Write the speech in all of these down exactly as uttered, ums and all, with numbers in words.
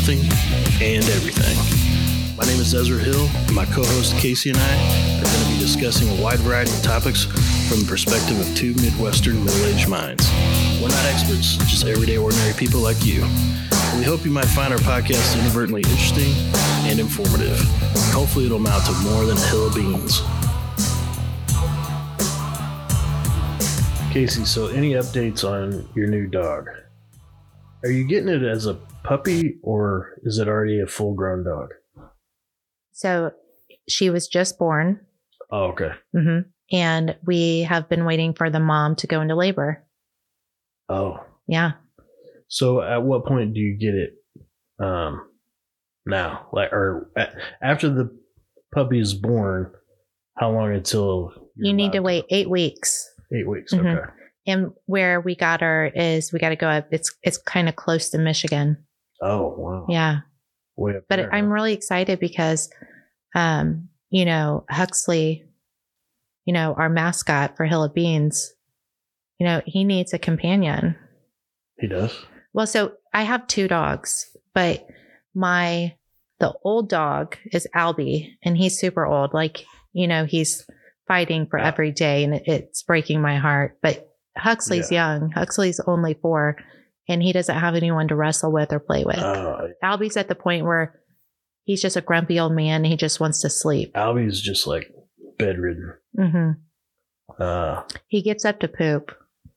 nothing and everything. My name is Ezra Hill, and my co-host Casey and I are going to be discussing a wide variety of topics from the perspective of two Midwestern middle-aged minds. We're not experts, just everyday ordinary people like you. We hope you might find our podcast inadvertently interesting and informative. Hopefully it'll amount to more than a hill of beans. Casey, so any updates on your new dog? Are you getting it as a puppy or is it already a full-grown dog? So she was just born. Oh, okay. Mm-hmm. And we have been waiting for the mom to go into labor. Oh. Yeah. So at what point do you get it um, now? Like, or after the puppy is born, how long until you need to wait eight weeks? Eight weeks. Mm-hmm. Okay. And where we got her is we got to go up. It's it's kind of close to Michigan. Oh, wow. Yeah. Way up but there, I'm huh? really excited because, um, you know, Huxley, you know, our mascot for Hill of Beans, you know, he needs a companion. He does? Well, so I have two dogs, but my, the old dog is Albie and he's super old. Like, you know, he's fighting for Yeah. every day and it, it's breaking my heart. But Huxley's Yeah. young. Huxley's only four and he doesn't have anyone to wrestle with or play with. Uh, Albie's at the point where he's just a grumpy old man. And he just wants to sleep. Albie's just like bedridden. Mm-hmm. Uh, He gets up to poop.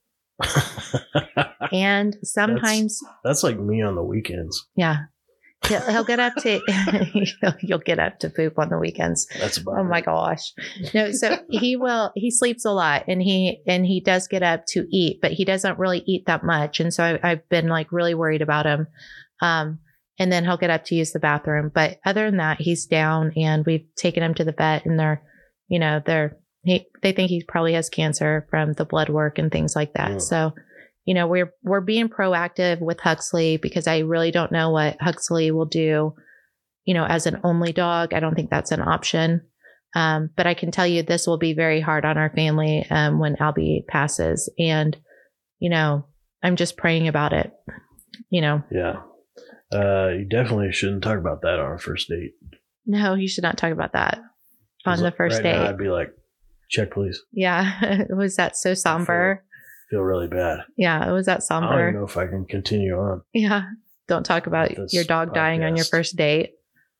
And sometimes, that's, that's like me on the weekends. yeah, he'll, he'll get up to, he'll, you'll get up to poop on the weekends. That's about Oh my it. gosh. No, so he will, he sleeps a lot and he, and he does get up to eat, but he doesn't really eat that much. And so I, I've been like really worried about him. Um, and then he'll get up to use the bathroom. But other than that, he's down and we've taken him to the vet and they're, you know, they're, he, they think he probably has cancer from the blood work and things like that. Mm. So, you know, we're, we're being proactive with Huxley because I really don't know what Huxley will do, you know, as an only dog. I don't think that's an option. Um, but I can tell you this will be very hard on our family, um, when Albie passes. And, you know, I'm just praying about it, you know. Yeah. Uh, you definitely shouldn't talk about that on a first date. No, you should not talk about that on 'Cause the first right date. now I'd be like, check, please. Yeah. Was that so somber? Feel really bad. Yeah. It was that I don't even somber. know if I can continue on. Yeah. Don't talk about This your dog dying on your podcast. first date.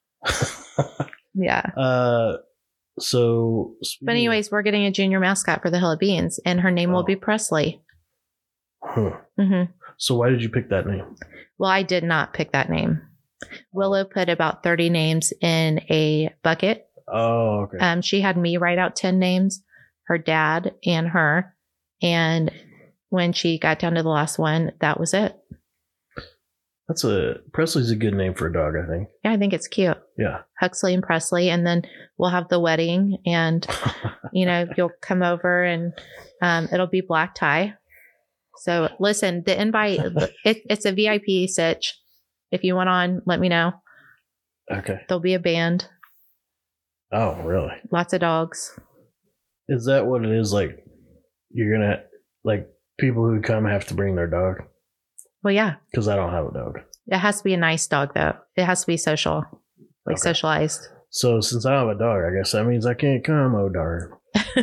Yeah. uh, so. But anyways, we're getting a junior mascot for the Hill of Beans and her name will Oh. be Presley. Huh. hmm So why did you pick that name? Well, I did not pick that name. Willow put about thirty names in a bucket. Oh, okay. Um, she had me write out ten names, her dad and her. And when she got down to the last one, that was it. That's a Presley's a good name for a dog, I think. Yeah, I think it's cute. Yeah. Huxley and Presley. And then we'll have the wedding and, you know, you'll come over and um, it'll be black tie. So listen, the invite, it, it's a V I P sitch. If you want on, let me know. Okay. There'll be a band, Oh, really? lots of dogs. Is that what it is? Like, you're gonna like people who come have to bring their dog? Well, yeah, Because I don't have a dog. it has to be a nice dog though. It has to be social, like Okay. socialized. So since I don't have a dog, I guess that means I can't come. Oh darn.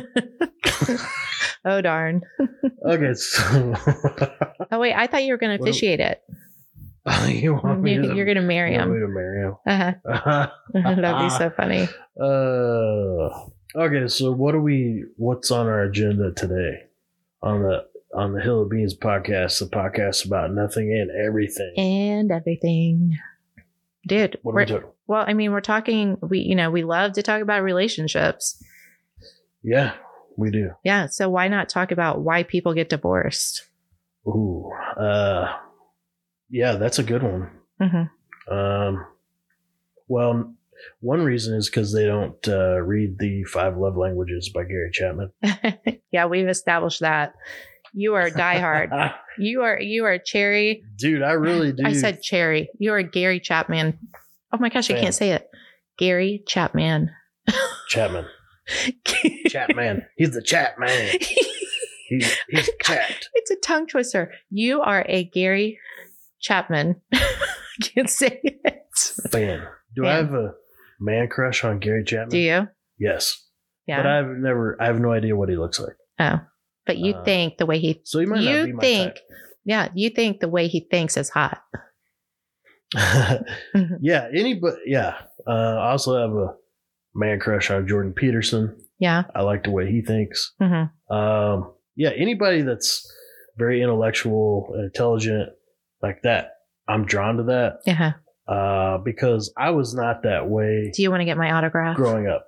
Oh, darn. Okay. So Oh, wait, I thought you were going to What- officiate it. you want me You, to? you're going to marry you want him. me to marry him? Uh-huh. That'd be so funny. Uh, okay, so what are we? What's on our agenda today on the on the Hill of Beans podcast? The podcast about nothing and everything. And everything. Dude, What are we're, we talking? well, I mean, we're talking, we, you know, we love to talk about relationships. Yeah, we do. Yeah. So why not talk about why people get divorced? Ooh, uh, yeah, that's a good one. hmm Um, well, one reason is because they don't uh, read the Five Love Languages by Gary Chapman. Yeah, we've established that. You are a diehard. you are, you are Cherry. Dude, I really do. I said Cherry. You are Gary Chapman. Oh my gosh, I Fan. can't say it. Gary Chapman. Chapman. Chapman. He's the Chapman. He's, he's chapped. It's a tongue twister. You are a Gary Chapman. I can't say it. Fan. Do Fan. I have a man crush on Gary Chapman? Do you? Yes. Yeah. But I've never, I have no idea what he looks like. Oh, but you Uh, think the way he, So he might you not be my think, type. yeah, you think the way he thinks is hot. Mhm. Yeah, anybody. Yeah, uh, I also have a man crush on Jordan Peterson. Yeah. I like the way he thinks. Mm-hmm. Um, yeah, anybody that's very intellectual, intelligent, like that, I'm drawn to that. Yeah. Uh, because I was not that way Do you want to get my autograph? growing up.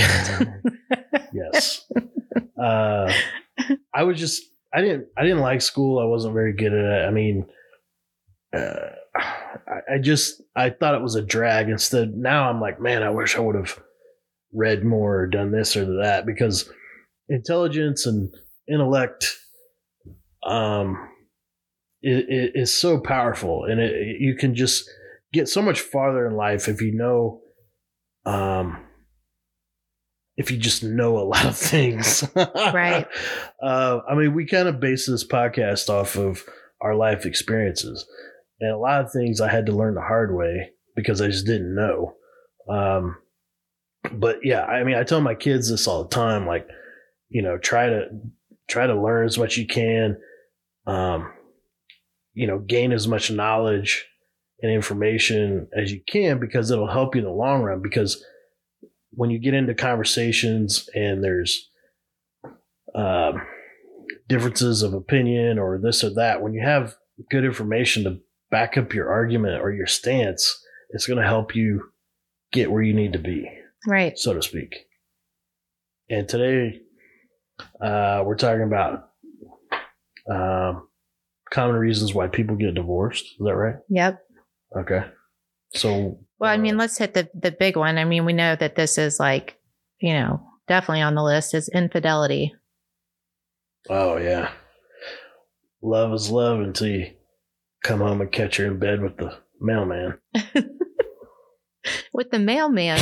Yes. Uh, I was just I didn't I didn't like school. I wasn't very good at it. I mean, uh, I, I just I thought it was a drag. Instead, now I'm like, man, I wish I would have read more or done this or that, because intelligence and intellect um it, it is so powerful, and it, you can just get so much farther in life if you know um if you just know a lot of things. Right. uh I mean, we kind of base this podcast off of our life experiences, and a lot of things I had to learn the hard way because I just didn't know. um But yeah, I mean, I tell my kids this all the time, like, you know, try to try to learn as much as you can, um, you know, gain as much knowledge and information as you can, because it'll help you in the long run. Because when you get into conversations and there's um, differences of opinion or this or that, when you have good information to back up your argument or your stance, it's going to help you get where you need to be. Right. So to speak. And today, uh, we're talking about um, common reasons why people get divorced. Is that right? Yep. Okay. So, Well, I mean, uh, let's hit the, the big one. I mean, we know that this is like, you know, definitely on the list is infidelity. oh yeah, love is love until you come home and catch her in bed with the mailman. With the mailman.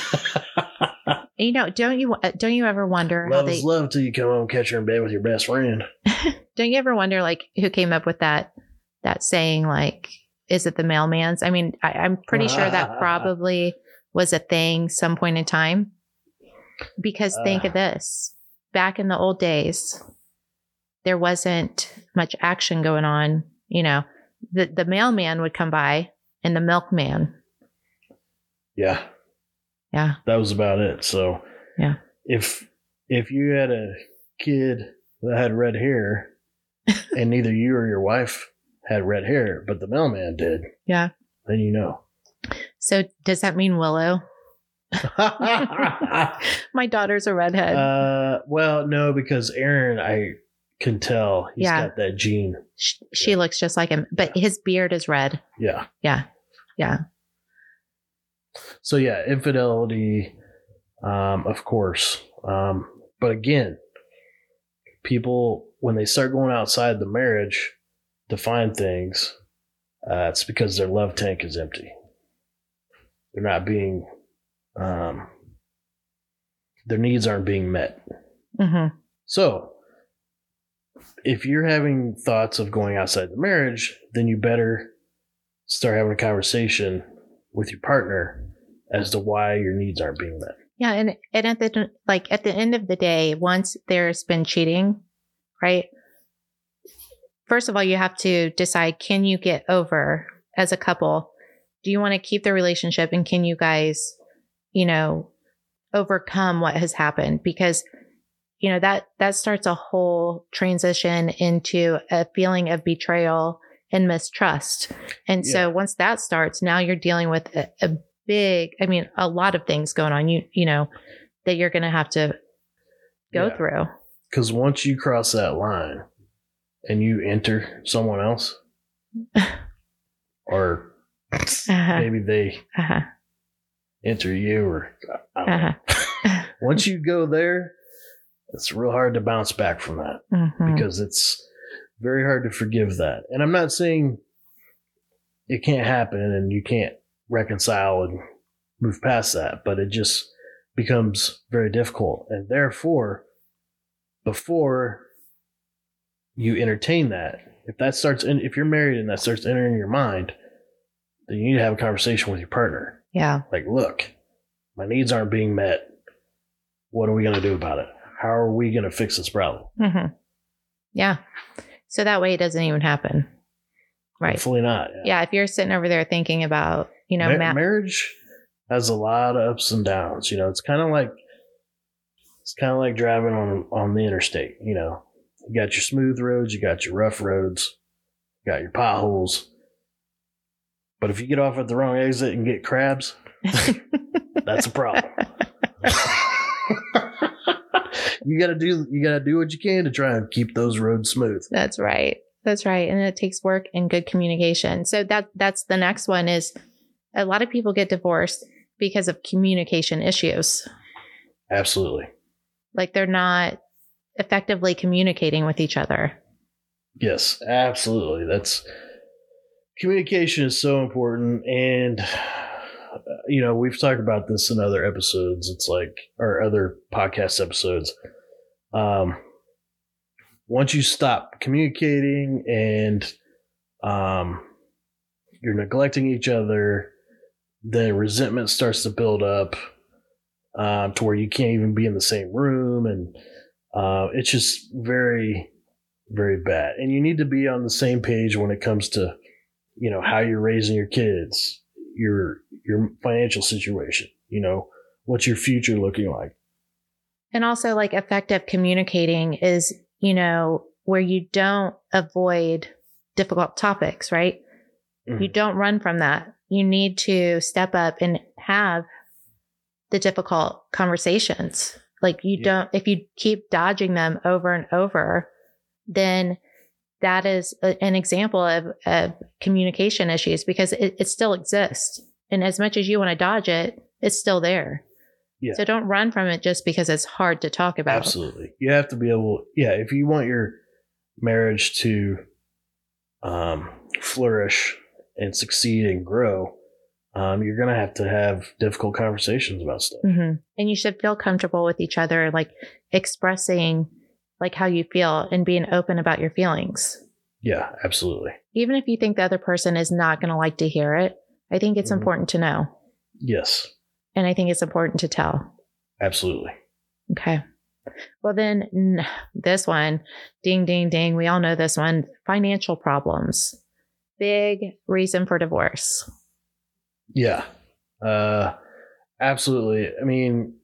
You know, don't you don't you ever wonder how Love they is love till you come home and catch her in bed with your best friend. don't you ever wonder like who came up with that that saying, like, is it the mailman's? I mean, I, I'm pretty sure that probably was a thing some point in time. Because think Uh. of this. Back in the old days, there wasn't much action going on. You know, the the mailman would come by and the milkman. Yeah. Yeah. That was about it. So Yeah. if if you had a kid that had red hair and neither you or your wife had red hair, but the mailman did, Yeah. then you know. So does that mean Willow? uh, My daughter's a redhead. well, no, because Aaron, I can tell he's Yeah. got that gene. she she looks just like him, but his beard is red. Yeah. Yeah. Yeah. So yeah, infidelity, um, of course. Um, but again, people, when they start going outside the marriage to find things, uh, it's because their love tank is empty. They're not being, um, their needs aren't being met. Mm-hmm. So if you're having thoughts of going outside the marriage, then you better start having a conversation with your partner as to why your needs aren't being met. Yeah, and and at the like at the end of the day, once there's been cheating, right? First of all, you have to decide, can you get over as a couple? Do you want to keep the relationship, and can you guys, you know, overcome what has happened? Because you know that that starts a whole transition into a feeling of betrayal and mistrust. And Yeah. so once that starts, now you're dealing with a, a big, I mean, a lot of things going on, you, you know, that you're going to have to go Yeah. through. Because once you cross that line and you enter someone else, or Uh-huh. maybe they Uh-huh. enter you, or I don't know. Uh-huh. Once you go there, it's real hard to bounce back from that, Mhm. because it's very hard to forgive that. And I'm not saying it can't happen and you can't reconcile and move past that, but it just becomes very difficult. And therefore, before you entertain that, if that starts in, if you're married and that starts entering your mind, then you need to have a conversation with your partner. Yeah. Like, look, my needs aren't being met. What are we going to do about it? How are we going to fix this problem? Mm-hmm. Yeah. So that way it doesn't even happen. Right. Hopefully not. Yeah. yeah if you're sitting over there thinking about, you know, Ma- ma- marriage has a lot of ups and downs. You know, it's kind of like it's kind of like driving on on the interstate. You know, you got your smooth roads, you got your rough roads, you got your potholes. But if you get off at the wrong exit and get crabs, that's a problem. you gotta do you gotta do what you can to try and keep those roads smooth. That's right. That's right. And it takes work and good communication. So that that's the next one is a lot of people get divorced because of communication issues. Absolutely. Like they're not effectively communicating with each other. Yes, absolutely. That's communication is so important. And, uh, you know, we've talked about this in other episodes. It's like, or other podcast episodes. Um, once you stop communicating and um, you're neglecting each other, then resentment starts to build up um, to where you can't even be in the same room. And uh, it's just very, very bad. And you need to be on the same page when it comes to, you know, how you're raising your kids, your your financial situation, you know, what's your future looking like. And also like effective communicating is, you know, where you don't avoid difficult topics, right? Mm-hmm. You don't run from that. You need to step up and have the difficult conversations. Like you yeah. don't, if you keep dodging them over and over, then that is a, an example of, of communication issues because it, it still exists. And as much as you want to dodge it, it's still there. Yeah. So don't run from it just because it's hard to talk about. Absolutely. You have to be able, yeah, if you want your marriage to um, flourish and succeed and grow, um, you're going to have to have difficult conversations about stuff. Mm-hmm. And you should feel comfortable with each other, like expressing like how you feel and being open about your feelings. Yeah, absolutely. Even if you think the other person is not going to like to hear it, I think it's mm-hmm. important to know. Yes. And I think it's important to tell. Absolutely. Okay. Well, then this one, ding, ding, ding. We all know this one. Financial problems. Big reason for divorce. Yeah. Uh, absolutely. I mean,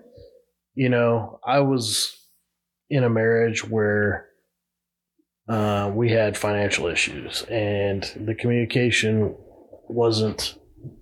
you know, I was in a marriage where uh, we had financial issues and the communication wasn't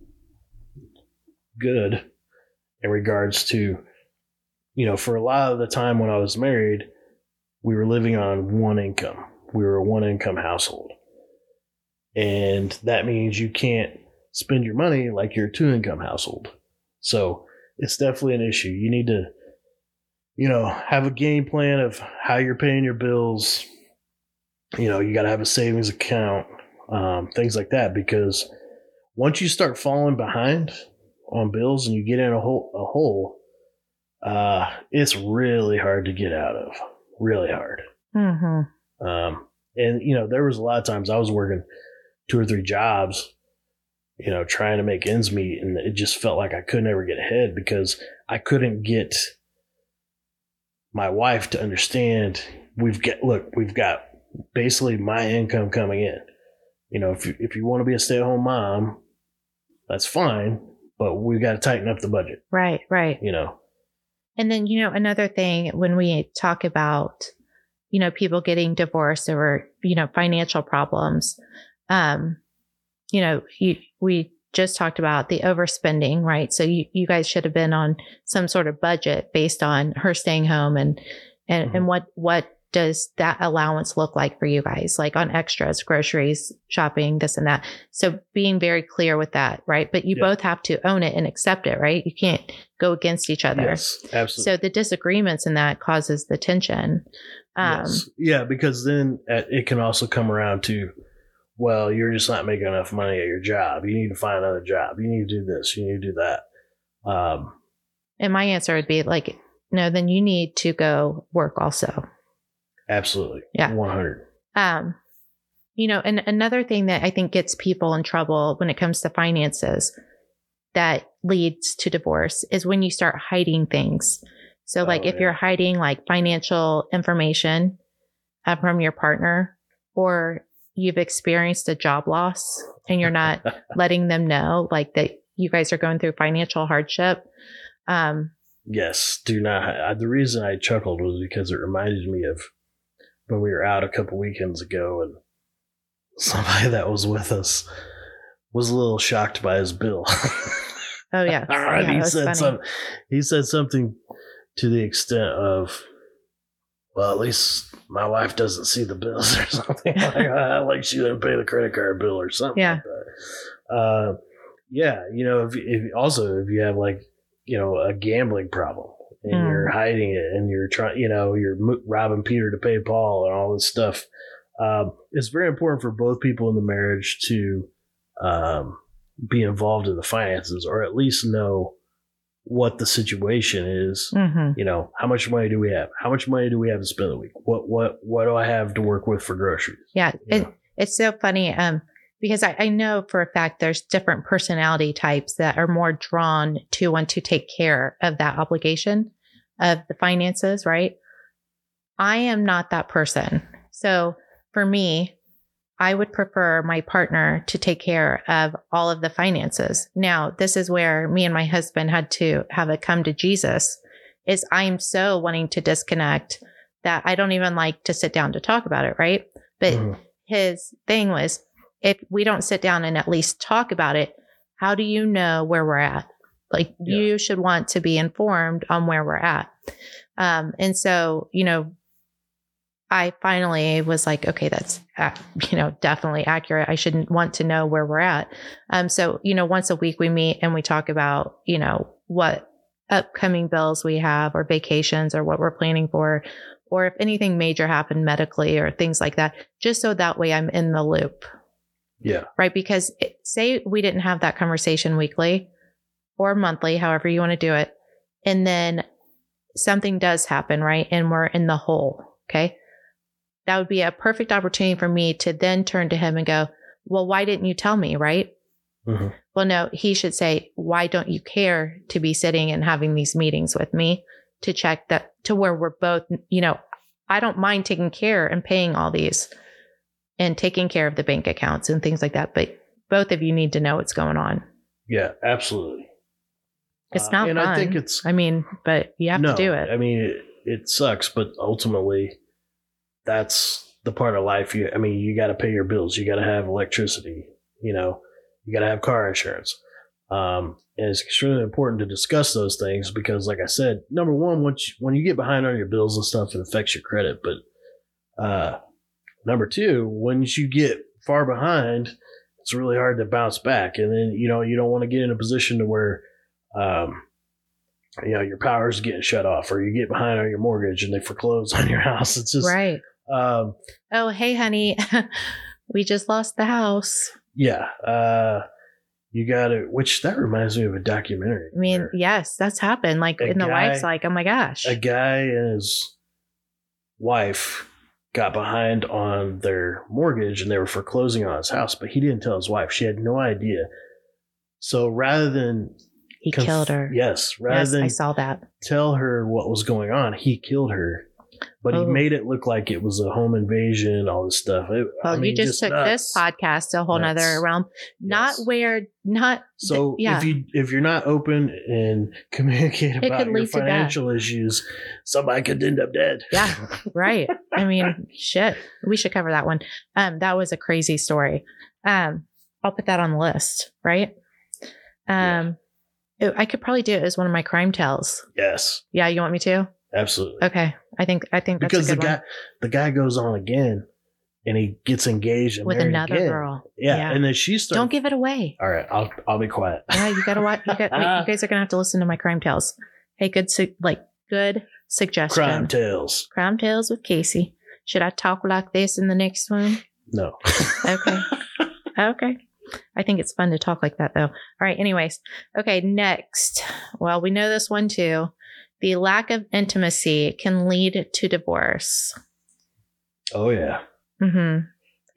good in regards to, you know, for a lot of the time when I was married, we were living on one income. We were a one income household. And that means you can't spend your money like you're a two income household. So it's definitely an issue. You need to, you know, have a game plan of how you're paying your bills. You know, you got to have a savings account, um, things like that, because once you start falling behind on bills and you get in a hole, a hole, uh, it's really hard to get out of. Really hard. Mm-hmm. Um, and, you know, there was a lot of times I was working two or three jobs, you know, trying to make ends meet. And it just felt like I couldn't ever get ahead because I couldn't get my wife to understand we've got, look, we've got basically my income coming in. You know, if you, if you want to be a stay at home mom, that's fine, but we got to tighten up the budget. Right, right. You know. And then, you know, another thing when we talk about, you know, people getting divorced or, you know, financial problems, um, you know, you, we just talked about the overspending, right? So you, you guys should have been on some sort of budget based on her staying home and, and, mm-hmm. and what, what does that allowance look like for you guys? Like on extras, groceries, shopping, this and that. So being very clear with that, right? But you yeah. both have to own it and accept it, right? You can't go against each other. Yes, absolutely. So the disagreements in that causes the tension. Um, yes. Yeah, because then it can also come around to, well, you're just not making enough money at your job. You need to find another job. You need to do this. You need to do that. Um, and my answer would be like, no, then you need to go work also. Absolutely. Yeah. one hundred. Um, you know, and another thing that I think gets people in trouble when it comes to finances that leads to divorce is when you start hiding things. So like Oh, if yeah. you're hiding like financial information uh, from your partner, or you've experienced a job loss and you're not letting them know like that you guys are going through financial hardship. Um, Yes, do not. I, the reason I chuckled was because it reminded me of when we were out a couple weekends ago, and somebody that was with us was a little shocked by his bill. oh yeah. and yeah he that was said funny. some, he said something to the extent of, "Well, at least my wife doesn't see the bills," or something like that. Like she didn't pay the credit card bill or something Yeah. like that. Uh, yeah, you know, if, if also if you have like, you know, a gambling problem and Mm. you're hiding it and you're trying, you know, you're mo- robbing Peter to pay Paul and all this stuff. Um, it's very important for both people in the marriage to um, be involved in the finances, or at least know what the situation is. Mhm. You know, how much money do we have? How much money do we have to spend a week? What what what do I have to work with for groceries? Yeah. You It, know? it's so funny. Um, because I, I know for a fact there's different personality types that are more drawn to want to take care of that obligation of the finances, right? I am not that person. So for me, I would prefer my partner to take care of all of the finances. Now, this is where me and my husband had to have a come to Jesus, is I'm so wanting to disconnect that I don't even like to sit down to talk about it, right? But Mhm. his thing was, if we don't sit down and at least talk about it, how do you know where we're at? Like Yeah. you should want to be informed on where we're at. Um, and so, you know, I finally was like, okay, that's, uh, you know, definitely accurate. I shouldn't want to know where we're at. Um, so, you know, once a week we meet and we talk about, you know, what upcoming bills we have or vacations or what we're planning for, or if anything major happened medically or things like that, just so that way I'm in the loop. Yeah. Right. Because it, say we didn't have that conversation weekly or monthly, however you want to do it. And then something does happen, right? And we're in the hole. Okay. That would be a perfect opportunity for me to then turn to him and go, well, why didn't you tell me? Right. Mm-hmm. Well, no, he should say, why don't you care to be sitting and having these meetings with me to check that, to where we're both, you know, I don't mind taking care and paying all these and taking care of the bank accounts and things like that. But both of you need to know what's going on. Yeah, absolutely. It's Uh, not and fun. I think it's, I mean, but you have no, to do it. I mean, it, it sucks, but ultimately, that's the part of life. You, I mean, you got to pay your bills. You got to have electricity. You know, you got to have car insurance. Um, and it's extremely important to discuss those things because, like I said, number one, once you, when you get behind on your bills and stuff, it affects your credit. But uh, number two, once you get far behind, it's really hard to bounce back. And then, you know, you don't want to get in a position to where, um, you know, your power's getting shut off, or you get behind on your mortgage and they foreclose on your house. It's just, right. um, Oh, hey, honey, we just lost the house. yeah. Uh, you got to, which that reminds me of a documentary. I mean, where yes, that's happened. Like, A and the guy- wife's like, oh my gosh. a guy and his wife got behind on their mortgage and they were foreclosing on his house, but he didn't tell his wife. She had no idea. So rather than he conf- killed her. yes, rather Yes, than I saw that. tell her what was going on, he killed her. But Oh. he made it look like it was a home invasion, all this stuff. It, Well, I mean, you just, took nuts. this podcast to a whole Nuts. nother realm. Not Yes. where, not So th- yeah. if you if you're not open and communicate It about could your lead to death. financial issues, somebody could end up dead. Yeah, right. I mean, shit. We should cover that one. Um, that was a crazy story. Um, I'll put that on the list, right? Um, it- I could probably do it as one of my crime tales. Yes, Yeah, you want me to? absolutely. Okay, I think I think that's Because a the good guy one. the guy goes on again, and he gets engaged and With married another again. girl. Yeah, Yeah. and then she starts. Don't give it away. All right, I'll I'll be quiet. Yeah, you gotta watch. You, got, wait, you guys are gonna have to listen to my crime tales. Hey, good, su- like good suggestion. Crime tales. Crime tales with Casey. Should I talk like this in the next one? No. Okay. Okay. I think it's fun to talk like that, though. All right. Anyways. Okay. Next. Well, we know this one too. The lack of intimacy can lead to divorce. Oh yeah. hmm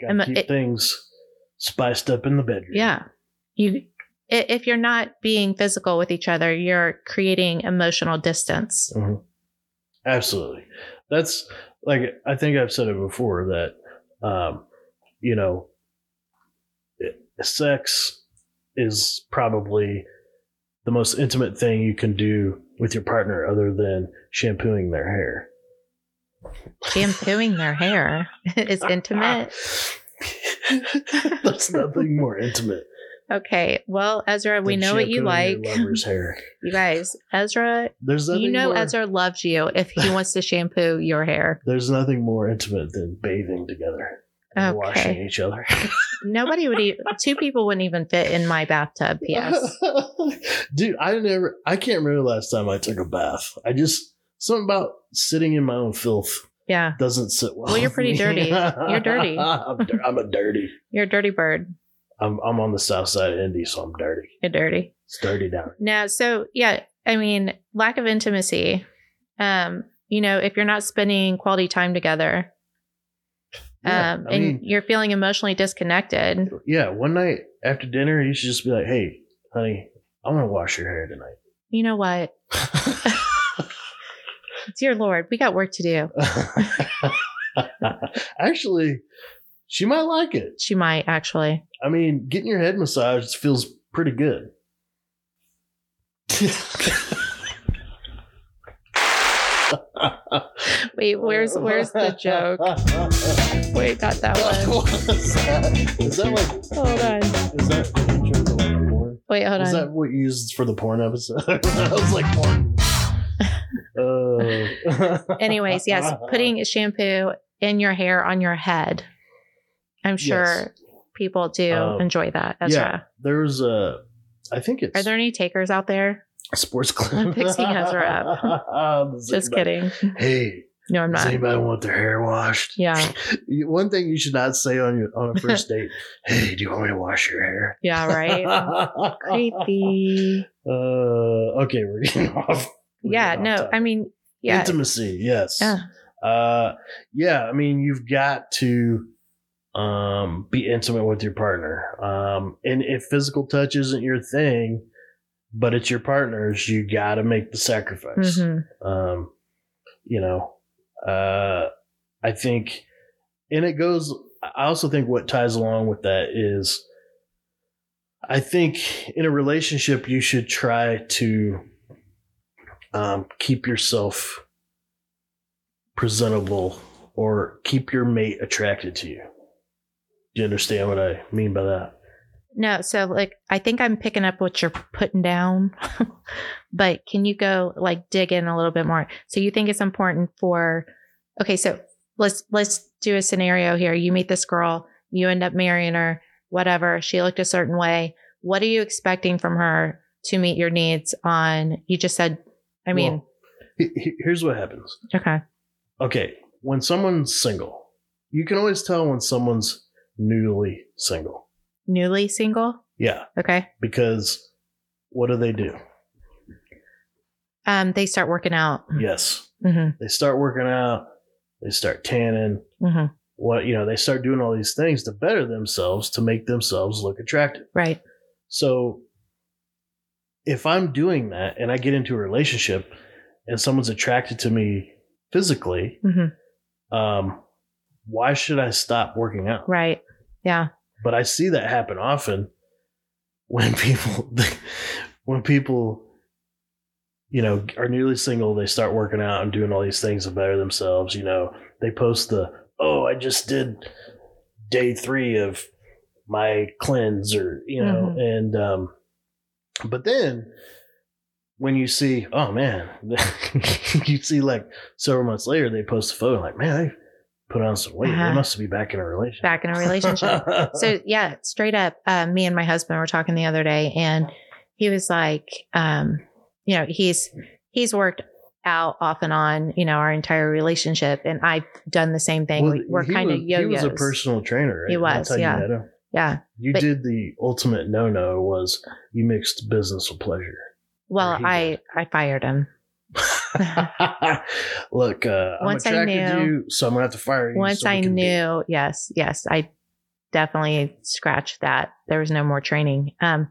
Gotta Emo- keep it- things spiced up in the bedroom. Yeah. You, i- if you're not being physical with each other, you're creating emotional distance. hmm Absolutely. That's like, I think I've said it before that, um, you know, it, sex is probably the most intimate thing you can do with your partner other than shampooing their hair. Shampooing their hair is intimate. That's nothing more intimate. Okay. Well, Ezra, we than know what you shampooing like. your lover's hair. You guys, Ezra, There's nothing you know more, Ezra loves you if he wants to shampoo your hair. There's nothing more intimate than bathing together and Okay. washing each other. Nobody would even, two people wouldn't even fit in my bathtub. P S. Dude, I never, I can't remember the last time I took a bath. I just, something about sitting in my own filth Yeah. doesn't sit well. Well, you're with pretty me. dirty. You're dirty. I'm, dir- I'm a dirty. You're a dirty bird. I'm, I'm on the south side of Indy, so I'm dirty. You're dirty. It's dirty down. Now, so yeah, I mean, lack of intimacy. Um, you know, if you're not spending quality time together, Yeah, um, I and mean- you're feeling emotionally disconnected, Yeah, one night after dinner, you should just be like, hey, honey, I'm going to wash your hair tonight. you know what? Dear Lord, we got work to do. Actually, she might like it. She might actually. I mean, getting your head massaged feels pretty good. Wait, where's where's the joke? Wait, not that one. What was that? Is that like, Hold on. is that the intro to like porn? Wait, hold Is on. that what you used for the porn episode? I was like, porn. Uh, Anyways, yes, putting shampoo in your hair on your head. I'm sure Yes. people do Um, enjoy that. yeah, Ezra. there's a, I think it's Are there any takers out there? sports clip. I'm fixing Ezra up. Just kidding. Hey, No, I'm does not. anybody want their hair washed? Yeah. You- One thing you should not say on your on a first date. Hey, do you want me to wash your hair? Yeah, right. Creepy. Uh, okay, we're getting off. we're Yeah, getting no, off topic. I mean, yeah. Intimacy, yes. Yeah. Uh, yeah. I mean, you've got to um be intimate with your partner. Um, and if physical touch isn't your thing, but it's your partner's, you got to make the sacrifice. Mhm. Um, you know, uh, I think, and it goes. I also think what ties along with that is, I think in a relationship you should try to um, keep yourself presentable or keep your mate attracted to you. Do you understand what I mean by that? No, so like I think I'm picking up what you're putting down, but can you go like dig in a little bit more? So you think it's important for okay, so let's let's do a scenario here. You meet this girl, you end up marrying her, whatever. She looked a certain way. What are you expecting from her to meet your needs on you just said I mean, Well, he- he- here's what happens. okay. Okay, when someone's single, you can always tell when someone's newly single. Newly single? Yeah, Okay. because what do they do? Um, they start working out. Yes, Mm-hmm. they start working out, they start tanning, Mm-hmm. what you know, they start doing all these things to better themselves, to make themselves look attractive. Right. So if I'm doing that and I get into a relationship and someone's attracted to me physically, Mm-hmm. um, why should I stop working out? Right. Yeah. But I see that happen often when people, when people, you know, are newly single, they start working out and doing all these things to better themselves. You know, they post the, oh, I just did day three of my cleanse, or, you know, Mhm. and, um, but then when you see, oh man, you see like several months later, they post a photo like, man, I put on some weight. Uh-huh. They must be back in a relationship. Back in a relationship. So yeah, straight up, uh, me and my husband were talking the other day, and he was like, um, you know, he's he's worked out off and on, you know, our entire relationship, and I've done the same thing. Well, we, we're he kind of was- yo-yos. He was a personal trainer, right? He was, That's how you yeah. met him. Yeah. You But- did the ultimate no-no was you mixed business with pleasure. Well, Or he I I fired him. Look, uh, I'm Once I attracted to knew- you, so I'm gonna have to fire you. Once so we I can date. knew, yes, yes, I definitely scratched that. There was no more training. Um,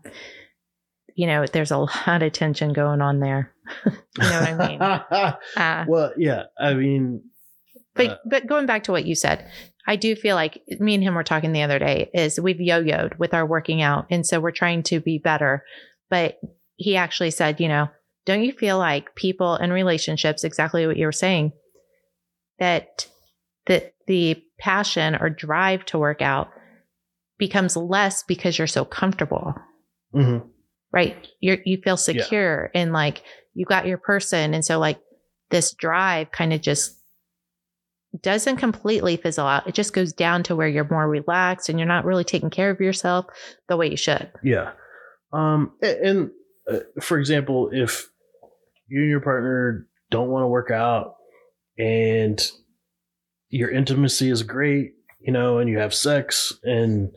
you know, there's a lot of tension going on there. You know what I mean? Uh, well, yeah. I mean, but uh, but going back to what you said, I do feel like me and him were talking the other day. Is we've yo-yoed with our working out, and so we're trying to be better. But he actually said, you know, don't you feel like people in relationships, exactly what you were saying, that that the passion or drive to work out becomes less because you're so comfortable, mm-hmm. right? You you feel secure yeah. and like you got your person. And so like this drive kind of just doesn't completely fizzle out. It just goes down to where you're more relaxed and you're not really taking care of yourself the way you should. Yeah. Um, and, and uh, for example, if you and your partner don't want to work out and your intimacy is great, you know, and you have sex and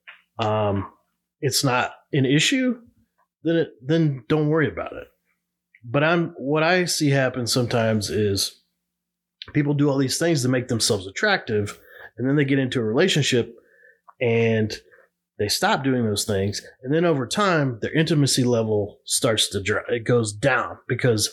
um, it's not an issue, then it, then don't worry about it. But I'm what I see happen sometimes is people do all these things to make themselves attractive, and then they get into a relationship and they stop doing those things, and then over time their intimacy level starts to drop. It goes down because,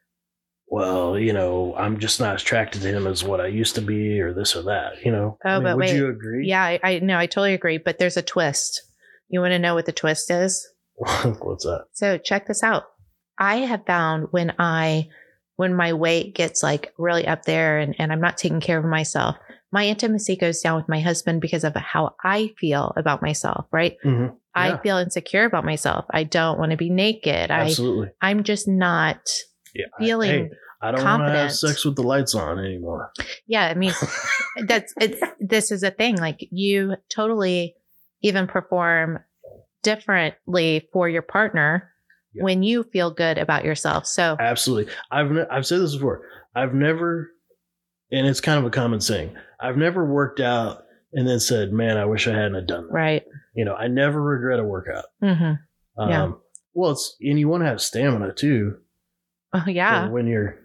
well, you know, I'm just not attracted to him as what I used to be, or this or that. You know. Oh, I mean, but would wait. you agree? Yeah, I, I no, I totally agree. But there's a twist. You want to know what the twist is? What's that? So check this out. I have found when I, when my weight gets like really up there and, and I'm not taking care of myself, my intimacy goes down with my husband because of how I feel about myself, right? Mm-hmm. Yeah. I feel insecure about myself. I don't want to be naked. Absolutely. I, I'm just not yeah, feeling I, hey, I don't want to have sex with the lights on anymore. Yeah. I mean, that's, it, this is a thing. Like you totally even perform differently for your partner yeah. when you feel good about yourself. So absolutely. I've, ne- I've said this before. I've never, and it's kind of a common saying, I've never worked out and then said, man, I wish I hadn't have done that. Right. You know, I never regret a workout. Mm-hmm. Um, yeah. Well, it's, and you want to have stamina too. Oh yeah. When you're,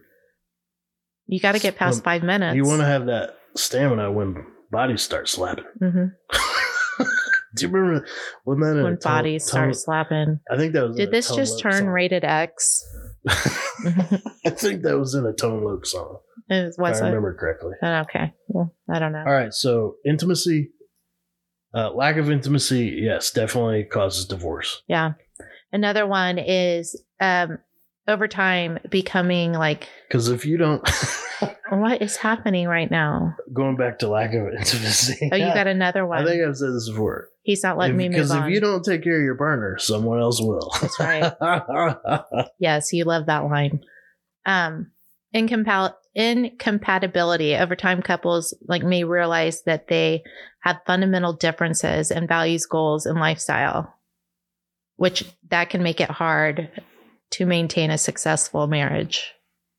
you got to get past when, five minutes. You want to have that stamina when bodies start slapping. Mm-hmm. Do you remember when that when bodies tone, start slapping? I think that was. Did this just turn song. Rated X? I think that was in a Tone Loc song. It was, if I remember correctly. Oh, okay, well, I don't know. All right, so intimacy, uh, lack of intimacy, yes, definitely causes divorce. Yeah, another one is um, over time becoming like. Because if you don't. What is happening right now? Going back to lack of intimacy. Oh, you got another one. I think I've said this before. He's not letting if, me move Because on. if you don't take care of your partner, someone else will. That's right. Yes, you love that line. Um, incompa- incompatibility. Over time, couples like may realize that they have fundamental differences in values, goals, and lifestyle, which that can make it hard to maintain a successful marriage.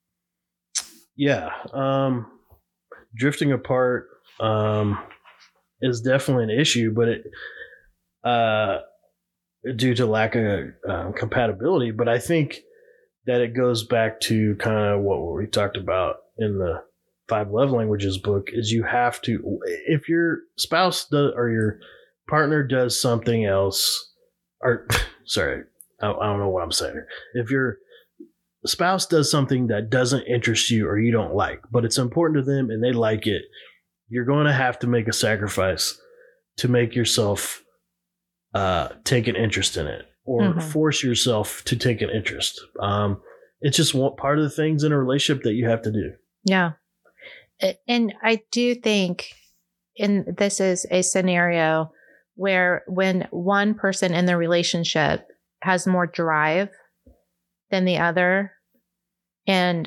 Yeah. Um, drifting apart um, is definitely an issue, but it uh, due to lack of uh, compatibility. But I think that it goes back to kind of what we talked about in the Five Love Languages book is you have to, if your spouse does, or your partner does something else, or sorry, I, I don't know what I'm saying. If your spouse does something that doesn't interest you or you don't like, but it's important to them and they like it, you're going to have to make a sacrifice to make yourself uh, take an interest in it, or mm-hmm. force yourself to take an interest. Um, it's just one part of the things in a relationship that you have to do. Yeah. And I do think, and this is a scenario where when one person in the relationship has more drive than the other, and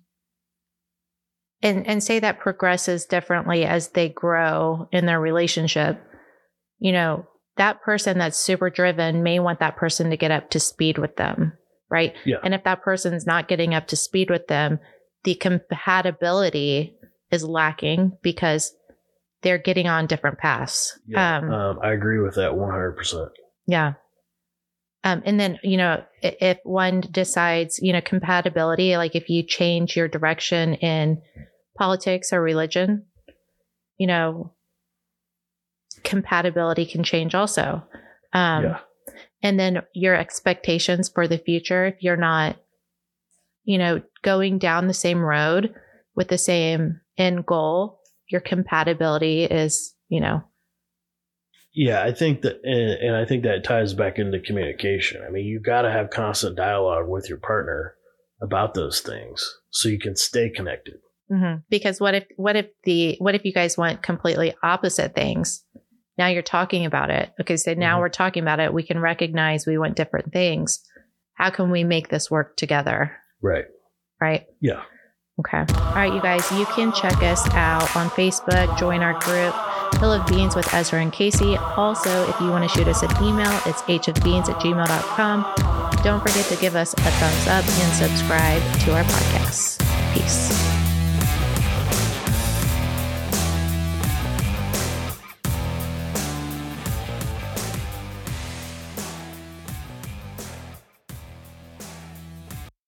and and say that progresses differently as they grow in their relationship, you know, that person that's super driven may want that person to get up to speed with them, right? Yeah. And if that person's not getting up to speed with them, the compatibility is lacking because they're getting on different paths. Yeah, um, um, I agree with that one hundred percent. Yeah. Um, and then, you know, if one decides, you know, compatibility, like if you change your direction in politics or religion, you know, compatibility can change also. Um, yeah. And then your expectations for the future, if you're not, you know, going down the same road with the same end goal, your compatibility is, you know. Yeah, I think that, and, and I think that ties back into communication. I mean, you got to have constant dialogue with your partner about those things so you can stay connected. Mm-hmm. Because what if, what if the, what if you guys want completely opposite things? Now you're talking about it. Okay. So now mm-hmm. we're talking about it. We can recognize we want different things. How can we make this work together? Right. Right. Yeah. Okay. All right, you guys, you can check us out on Facebook, join our group, Hill of Beans with Ezra and Casey. Also, if you want to shoot us an email, it's hofbeans at gmail dot com. Don't forget to give us a thumbs up and subscribe to our podcast. Peace.